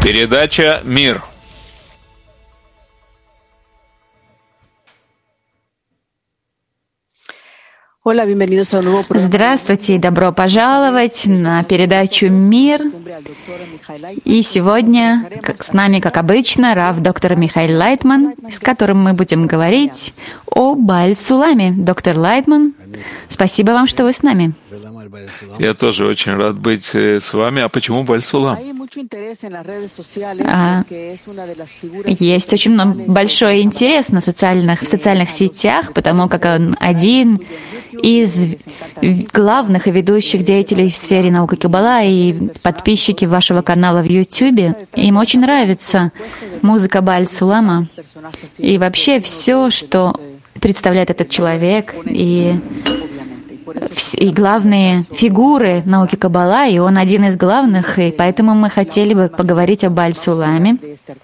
Передача «Мир». Здравствуйте и добро пожаловать на передачу «Мир». И сегодня с нами, как обычно, рав доктор Михаил Лайтман, с которым мы будем говорить о Бааль-Суламе. Доктор Лайтман, спасибо вам, что вы с нами. Я тоже очень рад быть с вами. А почему Бааль-Сулам? Есть очень большой интерес в социальных сетях, потому как он один из главных и ведущих деятелей в сфере науки Каббала, и подписчики вашего канала в YouTube, им очень нравится музыка Бааль-Сулама и вообще все, что представляет этот человек, и главные фигуры науки Каббала, и он один из главных, и поэтому мы хотели бы поговорить о Бааль-Суламе,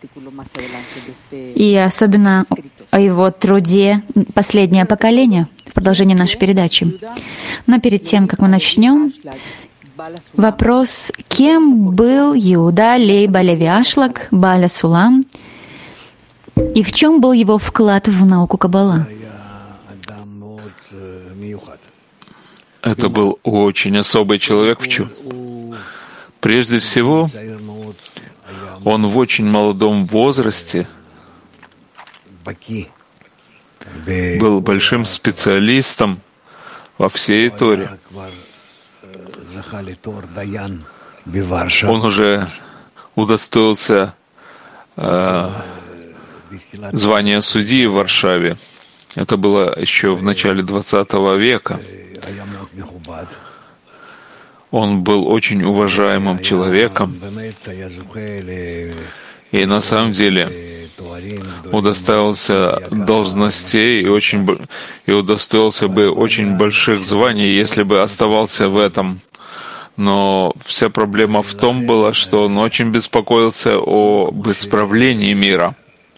и особенно о его труде «Последнее поколение» в продолжении нашей передачи. Но перед тем, как мы начнем, вопрос, кем был Иуда Лейба Леви Ашлак, Бааля Сулам, и в чем был его вклад в науку Каббала? Это был очень особый человек. Прежде всего, он в очень молодом возрасте был большим специалистом во всей Торе. Он уже удостоился звания судьи в Варшаве. Это было еще в начале XX века. Он был очень уважаемым человеком, и на самом деле удостоился должностей и удостоился бы очень больших званий, если бы оставался в этом. Но вся проблема в том была, что он очень беспокоился об исправлении мира.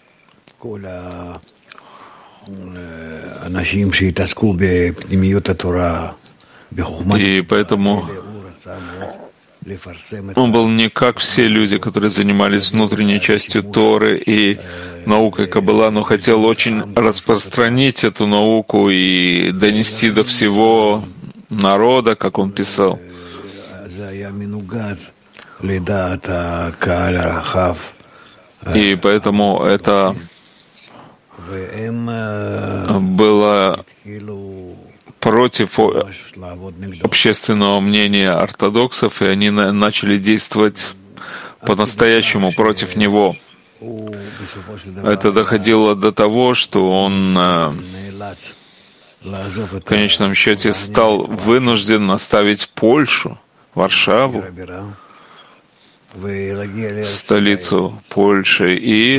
И поэтому он был не как все люди, которые занимались внутренней частью Торы и наукой Каббала, но хотел очень распространить эту науку и донести до всего народа, как он писал. И поэтому это было против общественного мнения ортодоксов, и они начали действовать по-настоящему против него. Это доходило до того, что он в конечном счете стал вынужден оставить Польшу, Варшаву, столицу Польши, и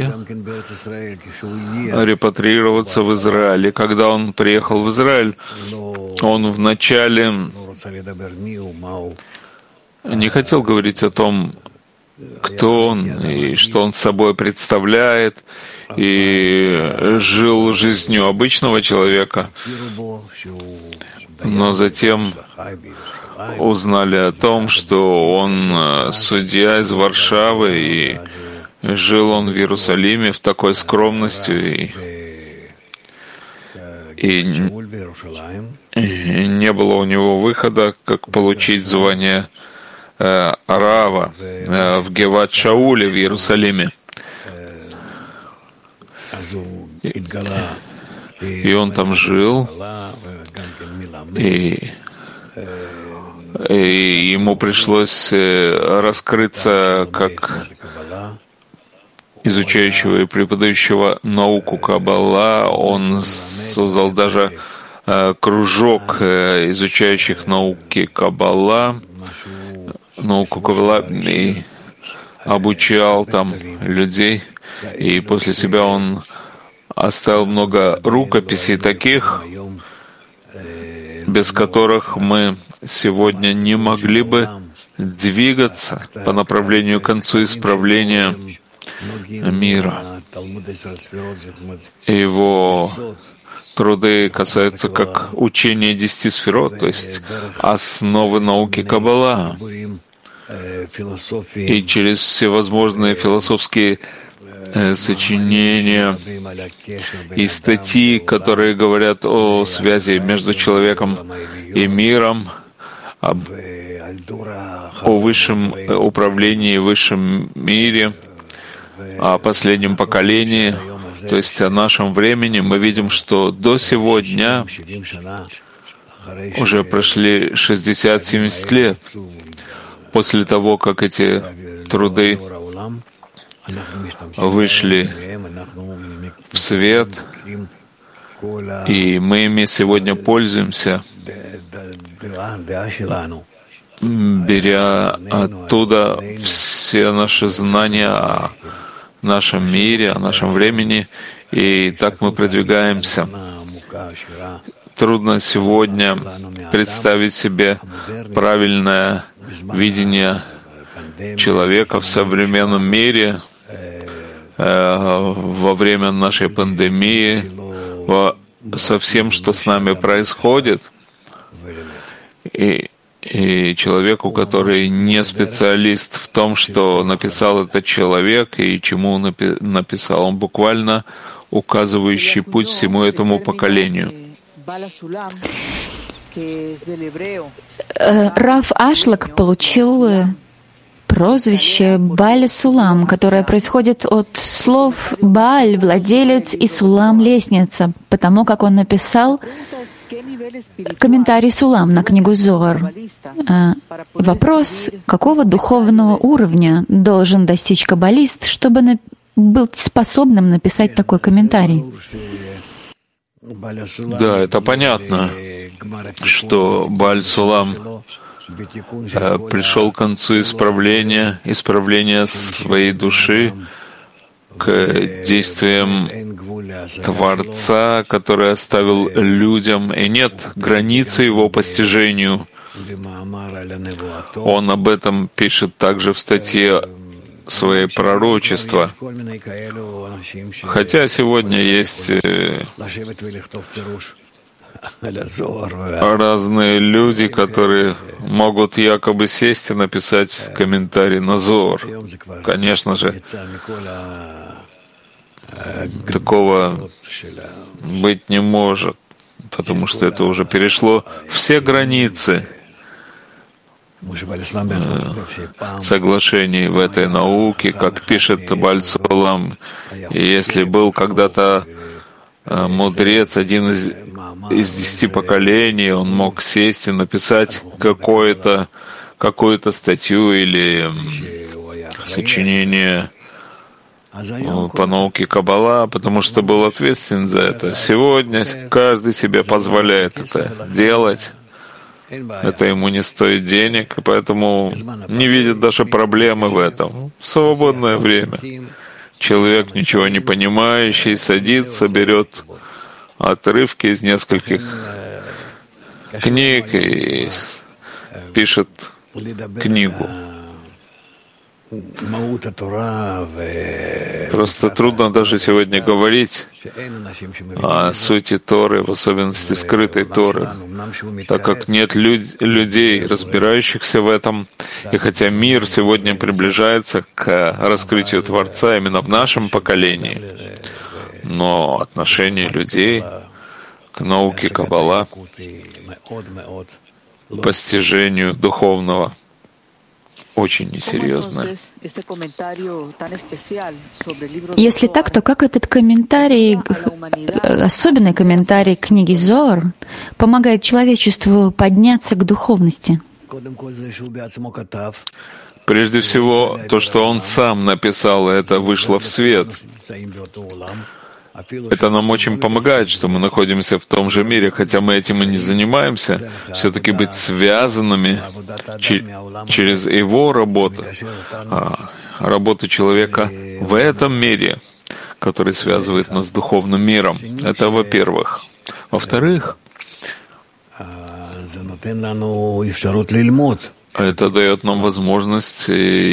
репатриироваться в Израиль. И когда он приехал в Израиль, он вначале не хотел говорить о том, кто он и что он собой представляет, и жил жизнью обычного человека. Но затем узнали о том, что он судья из Варшавы, и жил он в Иерусалиме в такой скромности, и не было у него выхода, как получить звание рава в Геват-Шауле в Иерусалиме. И он там жил, и ему пришлось раскрыться как изучающего и преподающего науку Каббала. Он создал даже кружок изучающих науки Каббала, и обучал там людей. И после себя он оставил много рукописей таких, без которых мы сегодня не могли бы двигаться по направлению к концу исправления мира. Его труды касаются как учения 10 сферот, то есть основы науки Каббала. и через всевозможные философские сочинения и статьи, которые говорят о связи между человеком и миром, о высшем управлении, высшем мире, о последнем поколении, то есть о нашем времени, мы видим, что до сегодня уже прошли 60-70 лет после того, как эти труды вышли в свет, и мы ими сегодня пользуемся, беря оттуда все наши знания о нашем мире, о нашем времени, и так мы продвигаемся. Трудно сегодня представить себе правильное видение человека в современном мире во время нашей пандемии, со всем, что с нами происходит, и человеку, который не специалист в том, что написал этот человек и чему написал. Он буквально указывающий путь всему этому поколению. Рав Ашлак получил прозвище Бааль Сулам, которое происходит от слов «Бааль» — владелец, и «Сулам» — лестница, потому как он написал комментарий Сулам на книгу Зоар. Вопрос, какого духовного уровня должен достичь каббалист, чтобы был способным написать такой комментарий? Да, это понятно, что Бааль Сулам пришел к концу исправления своей души, к действиям Творца, который оставил людям, и нет границы его постижению. Он об этом пишет также в статье своей пророчества. Хотя сегодня есть разные люди, которые могут якобы сесть и написать комментарий на Зоар. Конечно же, такого быть не может, потому что это уже перешло все границы соглашений в этой науке, как пишет Бааль Сулам. И если был когда-то мудрец, один из 10 поколений, он мог сесть и написать какую-то статью или сочинение по науке Каббала, потому что был ответственен за это. Сегодня каждый себе позволяет это делать. Это ему не стоит денег, и поэтому не видит даже проблемы в этом. В свободное время человек, ничего не понимающий, садится, берет отрывки из нескольких книг и пишет книгу. Просто трудно даже сегодня говорить о сути Торы, в особенности скрытой Торы, так как нет людей, разбирающихся в этом. И хотя мир сегодня приближается к раскрытию Творца именно в нашем поколении, но отношение людей к науке Каббала, постижению духовного, очень несерьезное. Если так, то как этот комментарий, особенный комментарий книги Зоар, помогает человечеству подняться к духовности? Прежде всего, то, что он сам написал, это вышло в свет. Это нам очень помогает, что мы находимся в том же мире, хотя мы этим и не занимаемся, все-таки быть связанными через его работу, работу человека в этом мире, который связывает нас с духовным миром. Это во-первых. Во-вторых, это дает нам возможность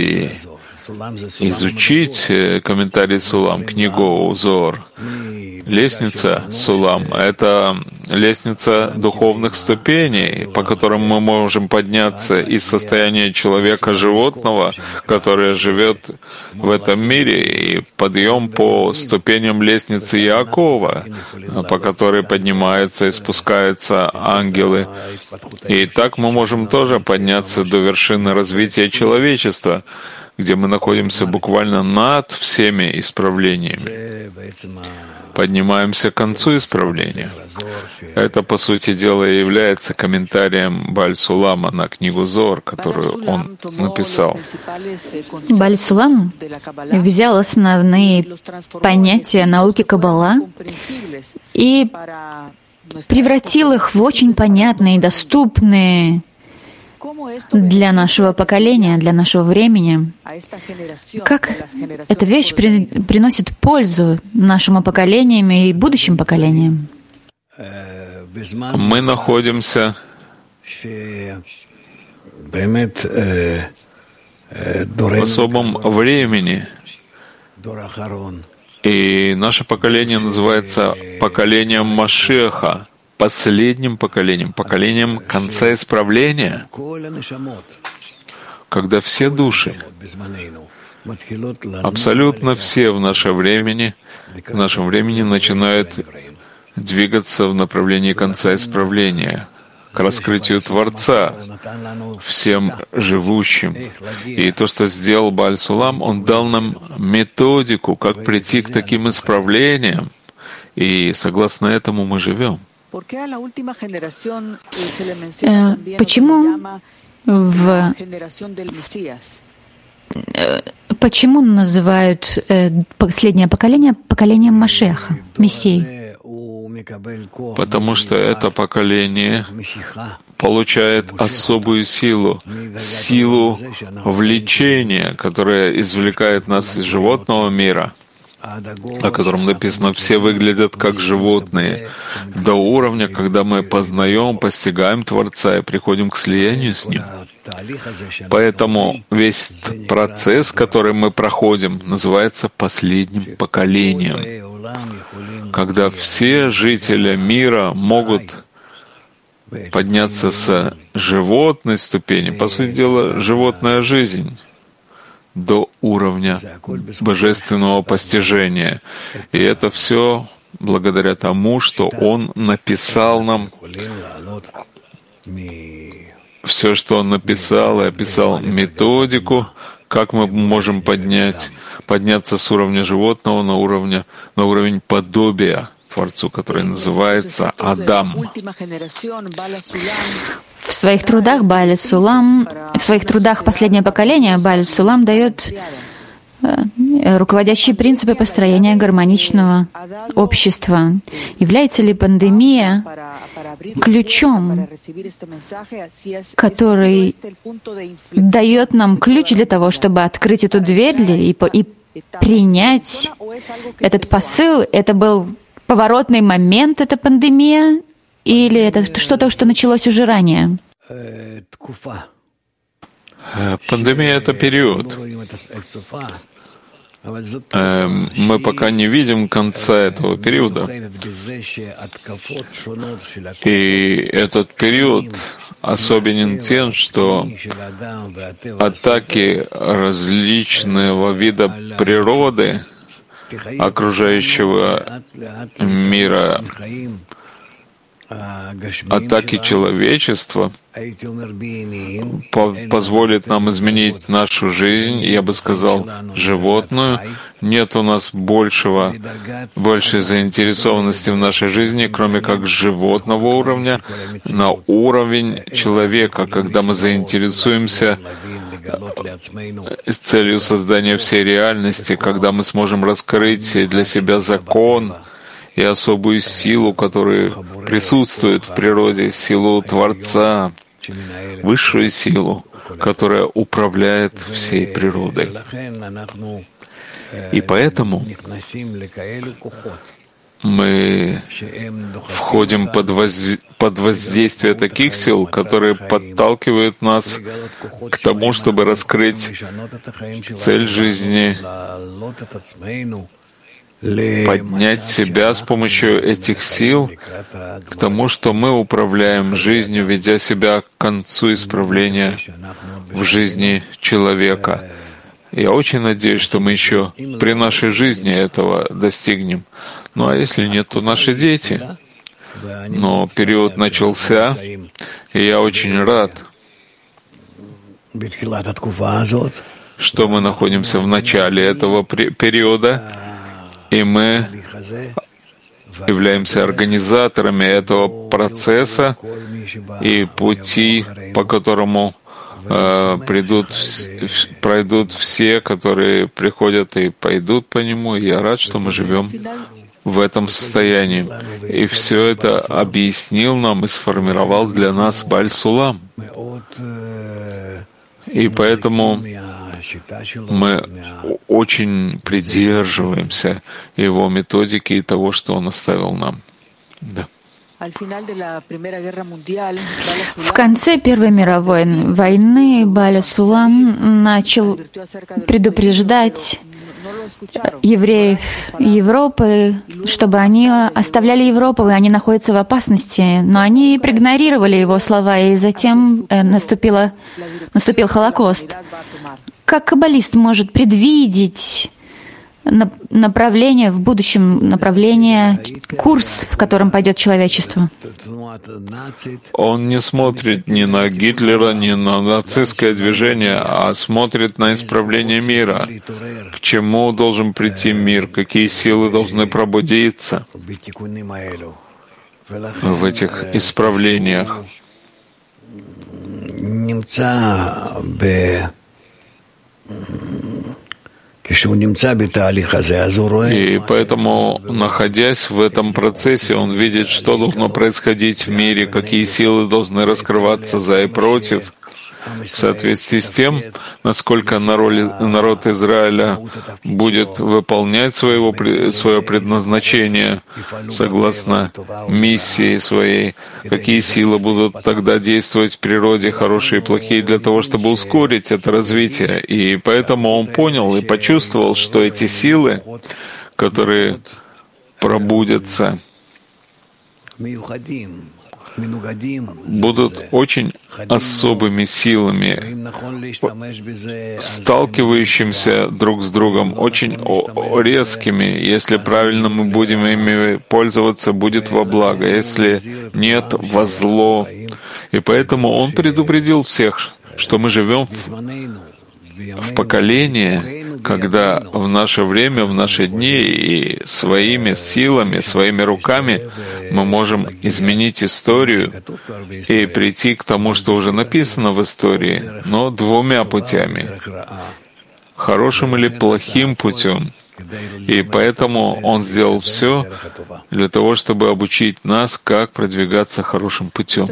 изучить комментарий Сулам, книгу Зоар. Лестница Сулам — это лестница духовных ступеней, по которым мы можем подняться из состояния человека-животного, который живет в этом мире, и подъем по ступеням лестницы Иакова, по которой поднимаются и спускаются ангелы. И так мы можем тоже подняться до вершины развития человечества, где мы находимся буквально над всеми исправлениями. Поднимаемся к концу исправления. Это, по сути дела, и является комментарием Бааль-Сулама на книгу Зоар, которую он написал. Бааль-Сулам взял основные понятия науки Каббала и превратил их в очень понятные и доступные для нашего поколения, для нашего времени. Как эта вещь приносит пользу нашему поколению и будущим поколениям? Мы находимся в особом времени, и наше поколение называется поколением Машеха, последним поколением, поколением конца исправления, когда все души, абсолютно все в нашем времени начинают двигаться в направлении конца исправления, к раскрытию Творца, всем живущим. И то, что сделал Бааль-Сулам, он дал нам методику, как прийти к таким исправлениям, и согласно этому мы живем. Почему называют последнее поколение поколением Машеха, Мессии? Потому что это поколение получает особую силу, силу влечения, которая извлекает нас из животного мира, о котором написано, все выглядят как животные, до уровня, когда мы познаем, постигаем Творца и приходим к слиянию с Ним. Поэтому весь процесс, который мы проходим, называется последним поколением, когда все жители мира могут подняться с животной ступени, по сути дела, животная жизнь, до уровня божественного постижения. И это все благодаря тому, что Он написал нам все, что Он написал, и описал методику, как мы можем подняться с уровня животного на уровень подобия Творцу, который называется Адам. В своих трудах «Последнее поколение» Бааль-Сулам дает руководящие принципы построения гармоничного общества. Является ли пандемия ключом, который дает нам ключ для того, чтобы открыть эту дверь и принять этот посыл? Это был поворотный момент, эта пандемия, или это что-то, что началось уже ранее? Пандемия — это период. Мы пока не видим конца этого периода. И этот период особенен тем, что атаки различного вида природы, окружающего мира, атаки человечества позволит нам изменить нашу жизнь, я бы сказал, животную. Нет у нас большей заинтересованности в нашей жизни, кроме как животного уровня, на уровень человека, когда мы заинтересуемся с целью создания всей реальности, когда мы сможем раскрыть для себя закон и особую силу, которая присутствует в природе, силу Творца, высшую силу, которая управляет всей природой. И поэтому мы входим под воздействие таких сил, которые подталкивают нас к тому, чтобы раскрыть цель жизни, поднять себя с помощью этих сил к тому, что мы управляем жизнью, ведя себя к концу исправления в жизни человека. Я очень надеюсь, что мы еще при нашей жизни этого достигнем. Ну а если нет, то наши дети. Но период начался, и я очень рад, что мы находимся в начале этого периода, и мы являемся организаторами этого процесса и пути, по которому пройдут все, которые приходят и пойдут по нему. И я рад, что мы живем в этом состоянии. И все это объяснил нам и сформировал для нас Бааль Сулам. И поэтому мы очень придерживаемся его методики и того, что он оставил нам. Да. В конце Первой мировой войны Бааль Сулам начал предупреждать евреев Европы, чтобы они оставляли Европу, и они находятся в опасности. Но они проигнорировали его слова, и затем наступил Холокост. Как каббалист может предвидеть направление в будущем, курс, в котором пойдет человечество? Он не смотрит ни на Гитлера, ни на нацистское движение, а смотрит на исправление мира. К чему должен прийти мир, какие силы должны пробудиться в этих исправлениях. И поэтому, находясь в этом процессе, он видит, что должно происходить в мире, какие силы должны раскрываться за и против, в соответствии с тем, насколько народ Израиля будет выполнять свое предназначение согласно миссии своей, какие силы будут тогда действовать в природе, хорошие и плохие, для того, чтобы ускорить это развитие. И поэтому он понял и почувствовал, что эти силы, которые пробудятся, будут очень особыми силами, сталкивающимися друг с другом, очень резкими. Если правильно мы будем ими пользоваться, будет во благо. Если нет, во зло. И поэтому он предупредил всех, что мы живем в поколении, когда в наше время, в наши дни и своими силами, своими руками мы можем изменить историю и прийти к тому, что уже написано в истории, но двумя путями — хорошим или плохим путем. И поэтому он сделал все для того, чтобы обучить нас, как продвигаться хорошим путем.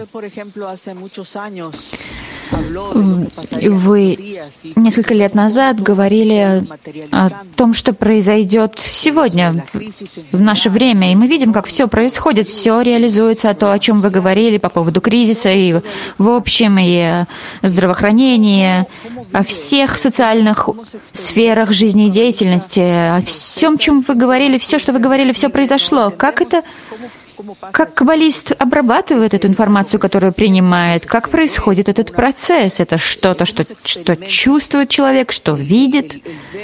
Вы несколько лет назад говорили о том, что произойдет сегодня, в наше время, и мы видим, как все происходит, все реализуется, то, о чем вы говорили по поводу кризиса и в общем, и о здравоохранении, о всех социальных сферах жизнедеятельности, о всем, чем вы говорили, все, что вы говорили, все произошло. Как каббалист обрабатывает эту информацию, которую принимает? Как происходит этот процесс? Это что-то, что чувствует человек, что видит?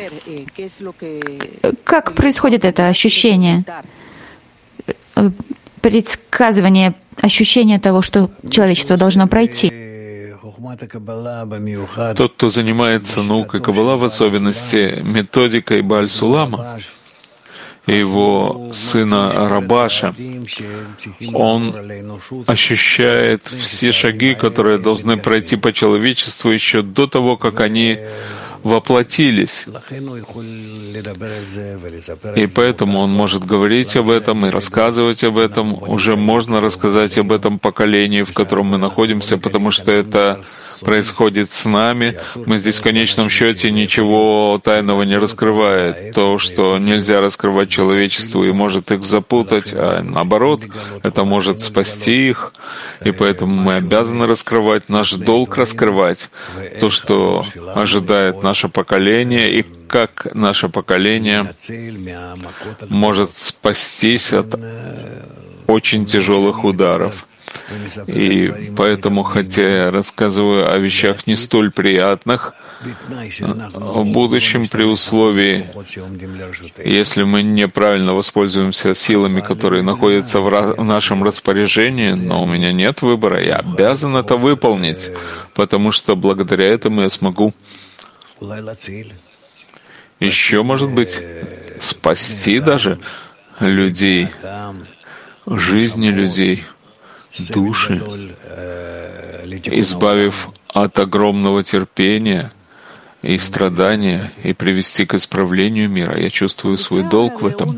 Как происходит это ощущение? Предсказывание, ощущение того, что человечество должно пройти. Тот, кто занимается наукой Каббала, в особенности методикой Бааль Сулама, и его сына Рабаша, он ощущает все шаги, которые должны пройти по человечеству еще до того, как они воплотились. И поэтому он может говорить об этом и рассказывать об этом. Уже можно рассказать об этом поколении, в котором мы находимся, потому что это происходит с нами. Мы здесь в конечном счете ничего тайного не раскрывает. То, что нельзя раскрывать человечеству и может их запутать, а наоборот, это может спасти их. И поэтому мы обязаны раскрывать, наш долг раскрывать то, что ожидает наше поколение, и как наше поколение может спастись от очень тяжелых ударов. И поэтому, хотя я рассказываю о вещах не столь приятных, в будущем, при условии, если мы неправильно воспользуемся силами, которые находятся в нашем распоряжении, но у меня нет выбора, я обязан это выполнить, потому что благодаря этому я смогу еще, может быть, спасти даже людей, жизни людей, души, избавив от огромного терпения и страдания, и привести к исправлению мира. Я чувствую свой долг в этом.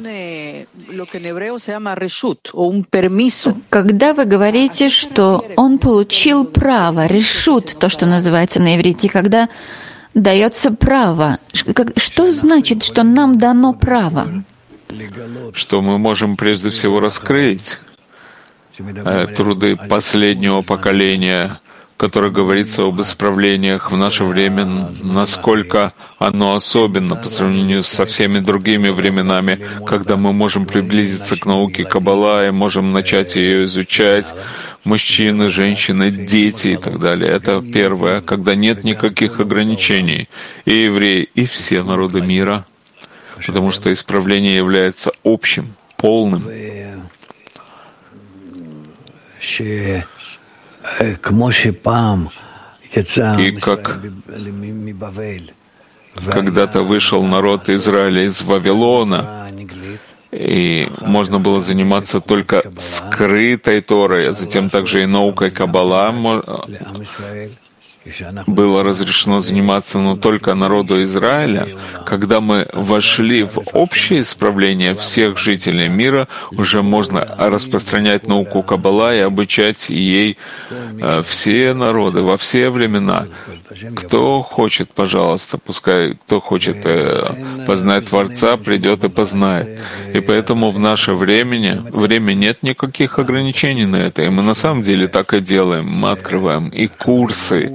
Когда вы говорите, что он получил право, решут, то, что называется на иврите, когда дается право, что значит, что нам дано право? Что мы можем прежде всего раскрыть труды последнего поколения, в которых говорится об исправлениях в наше время, насколько оно особенно по сравнению со всеми другими временами, когда мы можем приблизиться к науке Каббала и можем начать ее изучать, мужчины, женщины, дети и так далее. Это первое, когда нет никаких ограничений. И евреи, и все народы мира, потому что исправление является общим, полным. И как когда-то вышел народ Израиля из Вавилона, и можно было заниматься только скрытой Торой, а затем также и наукой Каббала было разрешено заниматься, но только народу Израиля. Когда мы вошли в общее исправление всех жителей мира, уже можно распространять науку Каббала и обучать ей все народы во все времена. Кто хочет, пожалуйста, пускай кто хочет познать Творца, придет и познает. И поэтому в наше время нет никаких ограничений на это. И мы на самом деле так и делаем. Мы открываем и курсы,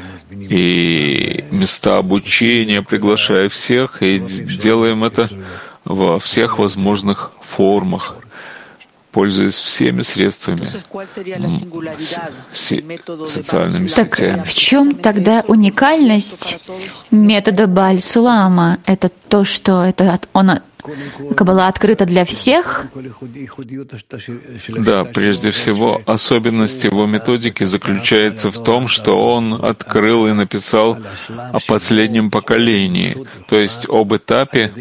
и места обучения, приглашая всех, и делаем это во всех возможных формах, пользуясь всеми средствами, социальными сетями. Так в чем тогда уникальность метода Бааль-Сулама? Это то, что Каббала открыта для всех? Да, прежде всего, особенность его методики заключается в том, что он открыл и написал о последнем поколении, то есть об этапе,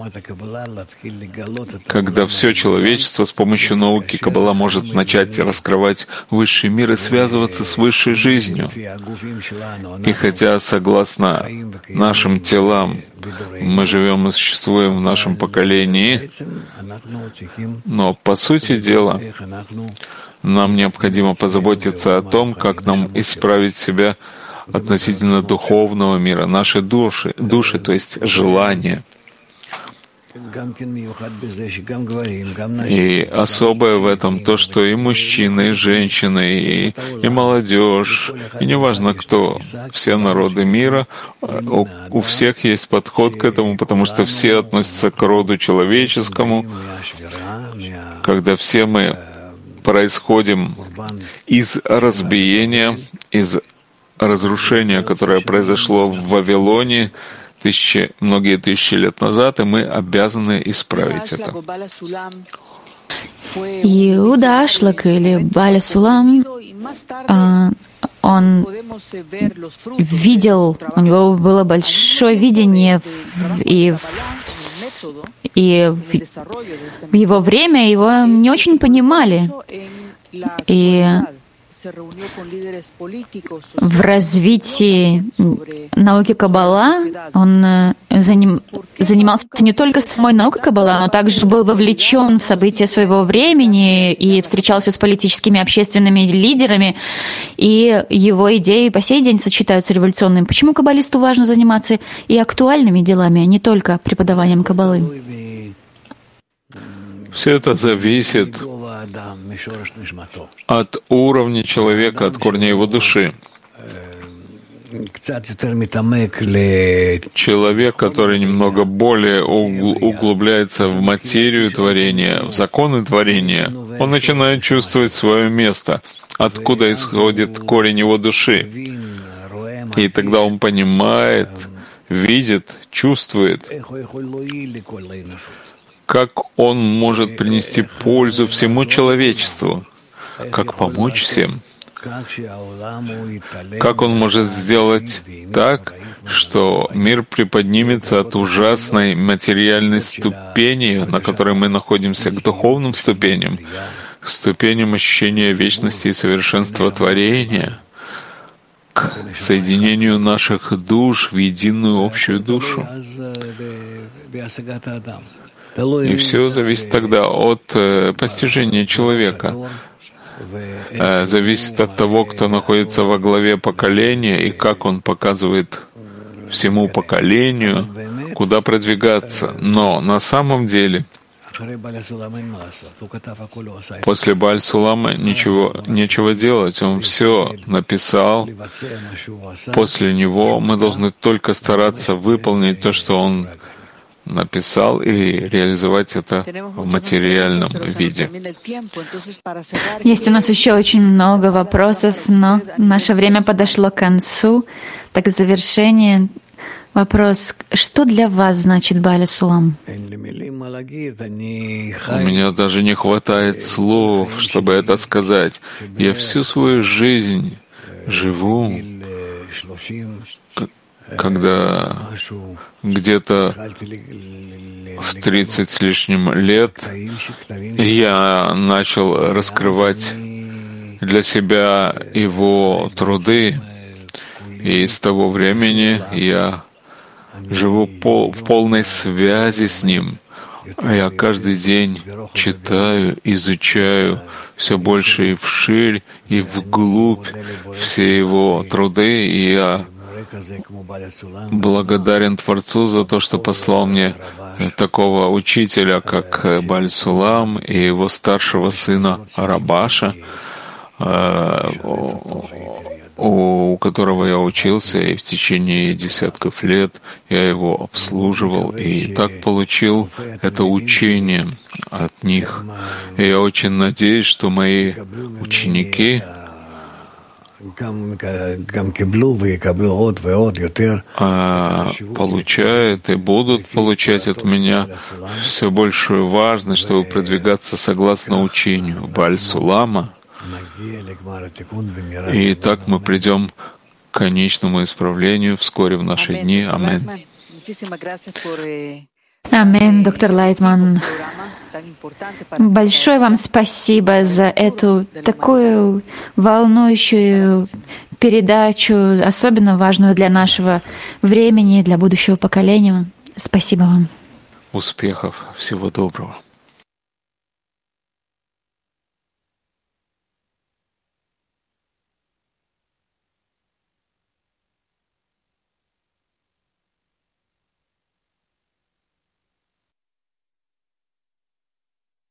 когда все человечество с помощью науки Каббала может начать раскрывать высший мир и связываться с высшей жизнью. И хотя, согласно нашим телам, мы живем и существуем в нашем поколении, но, по сути дела, нам необходимо позаботиться о том, как нам исправить себя относительно духовного мира, наши души, то есть желания. И особое в этом то, что и мужчины, и женщины, и молодежь, и неважно кто, все народы мира, у всех есть подход к этому, потому что все относятся к роду человеческому, когда все мы происходим из разбиения, из разрушения, которое произошло в Вавилоне, многие тысячи лет назад, и мы обязаны исправить это. Иуда Ашлак или Бааль Сулам, он видел, у него было большое видение, и в его время его не очень понимали. И в развитии науки Каббала он занимался не только самой наукой Каббала, но также был вовлечен в события своего времени и встречался с политическими и общественными лидерами, и его идеи по сей день сочетаются с революционными. Почему каббалисту важно заниматься и актуальными делами, а не только преподаванием Каббалы? Все это зависит от уровня человека, от корня его души. Человек, который немного более углубляется в материю творения, в законы творения, он начинает чувствовать свое место, откуда исходит корень его души. И тогда он понимает, видит, чувствует, как он может принести пользу всему человечеству, как помочь всем. Как он может сделать так, что мир приподнимется от ужасной материальной ступени, на которой мы находимся, к духовным ступеням, к ступеням ощущения вечности и совершенства творения, к соединению наших душ в единую общую душу. И все зависит тогда от постижения человека. Зависит от того, кто находится во главе поколения и как он показывает всему поколению, куда продвигаться. Но на самом деле после Бааль-Сулама нечего делать. Он все написал. После него мы должны только стараться выполнить то, что он написал, и реализовать это в материальном виде. Есть у нас еще очень много вопросов, но наше время подошло к концу. Так в завершение вопрос: что для вас значит Бааль-Сулам? У меня даже не хватает слов, чтобы это сказать. Я всю свою жизнь живу, когда где-то в 30 с лишним лет я начал раскрывать для себя его труды, и с того времени я живу в полной связи с ним. Я каждый день читаю, изучаю все больше и вширь, и вглубь все его труды, и я благодарен Творцу за то, что послал мне такого учителя, как Бааль-Сулам, и его старшего сына Рабаша, у которого я учился, и в течение десятков лет я его обслуживал, и так получил это учение от них. И я очень надеюсь, что мои ученики получают и будут получать от меня все большую важность, чтобы продвигаться согласно учению Бааль-Сулама. И так мы придем к конечному исправлению вскоре в наши дни. Аминь. Аминь, доктор Лайтман. Большое вам спасибо за эту такую волнующую передачу, особенно важную для нашего времени, для будущего поколения. Спасибо вам. Успехов. Всего доброго.